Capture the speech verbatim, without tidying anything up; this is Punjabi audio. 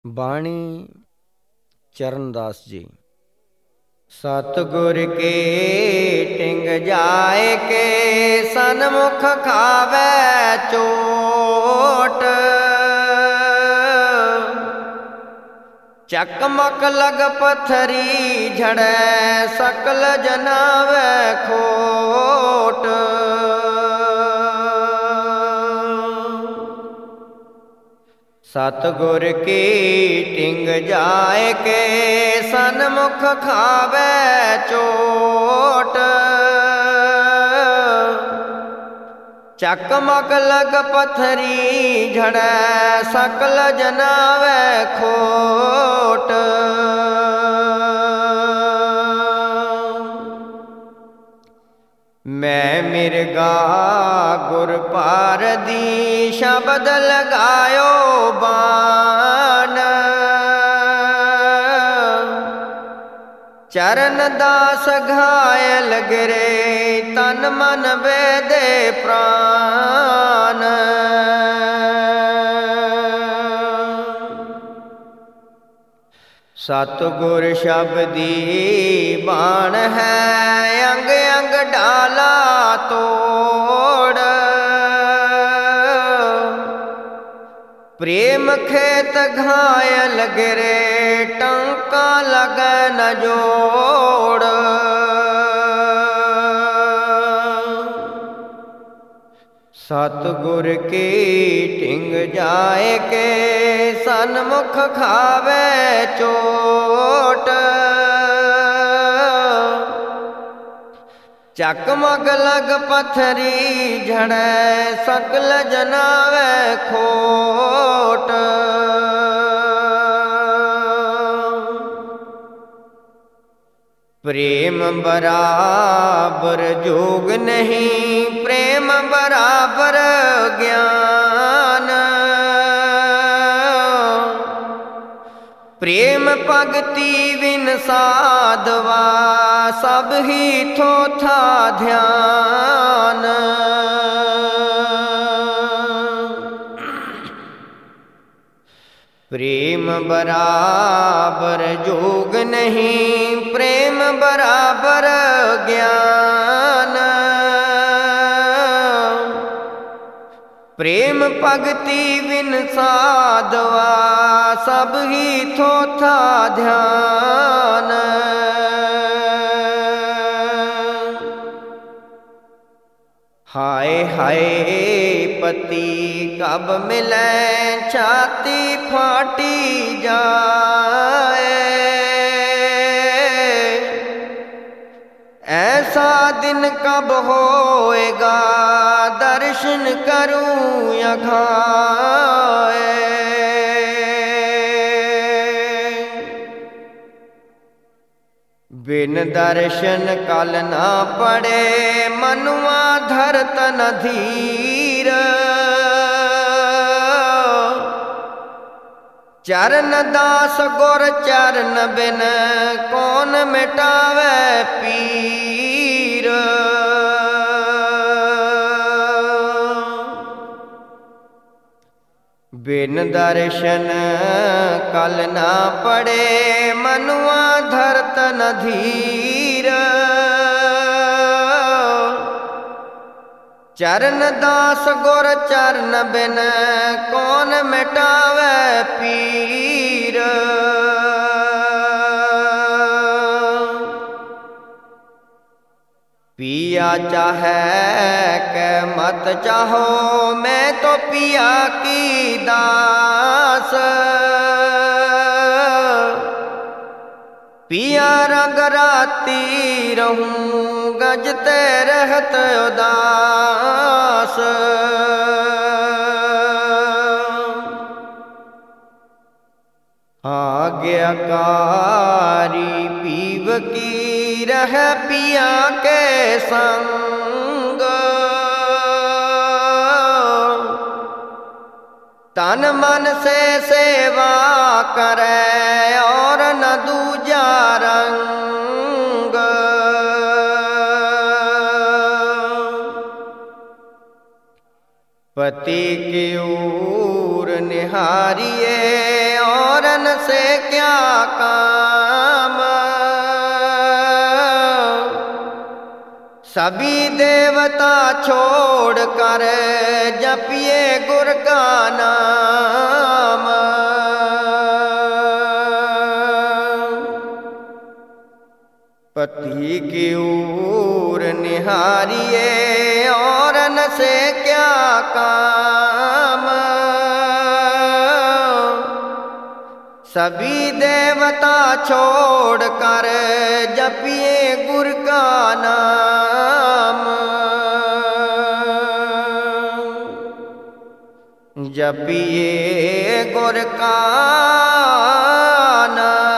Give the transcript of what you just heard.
ਬਾਣੀ ਚਰਨਦਾਸ ਜੀ। ਸਤਿਗੁਰ ਕੇ ਟਿੰਗ ਜਾਏ ਕੇ ਸਨਮੁਖ ਖਾਵੇ ਚੋਟ, ਚਕਮਕ ਲਗ ਪਥਰੀ ਝੜੈ ਸਕਲ ਜਨਾਵੇ ਖੋਟ। ਸਤਿਗੁਰ ਕੀ ਟਿੰਗ ਜਾਏ ਕੇ ਸਨਮੁਖ ਖਾਵੇ ਚੋਟ, ਚਕਮਕ ਲਗ ਪਥਰੀ ਝੜੈ ਸਕਲ ਜਨਾਵੇ ਖੋਟ। ਮੈਂ ਮਿਰਗਾ ਗੁਰ ਪਾਰ ਦੀ ਸ਼ਬਦ ਲਗਾਇਓ ਬਾਣ, ਚਰਨ ਦਾਸ ਘਾਇਲ ਗਿਰੇ ਤਨ ਮਨ ਵੇਦੇ ਪ੍ਰਾਨ। ਸਤਿਗੁਰ ਸ਼ਬਦੀ ਬਾਣ ਹੈ ਅੰਗ ਅੰਗ ਡਾਲਾ ਤੋੜ, ਪ੍ਰੇਮ ਖੇਤ ਘਾਇਲ ਗਿਰੇ ਟੰਕਾ ਲਗੈ ਨ ਜੋੜ। ਸਤਿਗੁਰ ਕੀ ਟਿੰਗ ਜਾਏ ਕੇ ਸਨਮੁਖ ਖਾਵੇ ਚੋਟ, ਚਕਮਕ ਲਗ ਪਥਰੀ ਝੜੈ ਸਕਲ ਜਨਾਵੇ ਖੋਟ। ਪ੍ਰੇਮ ਬਰਾਬਰ ਜੋਗ ਨਹੀਂ ਪ੍ਰੇਮ ਬਰਾਬਰ ਗਿਆਨ, ਪ੍ਰੇਮ ਭਗਤੀ ਬਿਨ ਸਾਧਵਾ ਸਭ ਹੀ ਥੋਥਾ ਧਿਆਨ। ਪ੍ਰੇਮ ਬਰਾਬਰ ਜੋਗ ਨਹੀਂ ਪ੍ਰੇਮ ਬਰਾਬਰ ਗਿਆਨ, ਪ੍ਰੇਮ ਭਗਤੀ ਬਿਨ ਸਾਧਵਾ ਸਭ ਹੀ ਥੋਥਾ ਧਿਆਨ। ਹਾਏ ਹਾਏ ਪਤੀ ਕਬ ਮਿਲੈ ਛਾਤੀ ਫਾਟੀ ਜਾਏ, ਐਸਾ ਦਿਨ ਕਬ ਹੋਏਗਾ ਦਰਸ਼ਨ ਕਰੂੰ ਅਘਾਏ। ਬਿਨ ਦਰਸ਼ਨ ਕਲ ਨਾ ਪੜੇ ਮਨੁਆ ਧਰਤ ਨ ਧੀਰ, ਚਰਨ ਦਾਸ ਗੁਰ ਚਰਨ ਬਿਨ ਕੌਣ ਮਿਟਾਵੇ ਪੀਰ। ਬਿਨ ਦਰਸ਼ਨ ਕਲ ਨਾ ਪੜੇ ਮਨੁਆ ਧਰਤ ਨ ਧੀਰ, ਚਰਨ ਦਾਸ ਗੁਰ ਚਰਨ ਬਿਨ ਕੌਣ ਮਿਟਾਵੇ ਪੀਰ। पिया चाहे के मत चाहो मैं तो पिया की दास, पिया रंग राती रहूं गजते रहत उदास। आज्ञाकारी पीव की रह पिया के संग, तन मन से सेवा करे और न दूजा रंग। पति की ओर निहारिए और से क्या काम। सभी देवता छोड़ कर जपिए गुर का नाम। पति की ओर निहारिए और न से क्या काम। सभी देवता छोड़ कर जपिए गुर का नाम। जपिए गुर का नाम।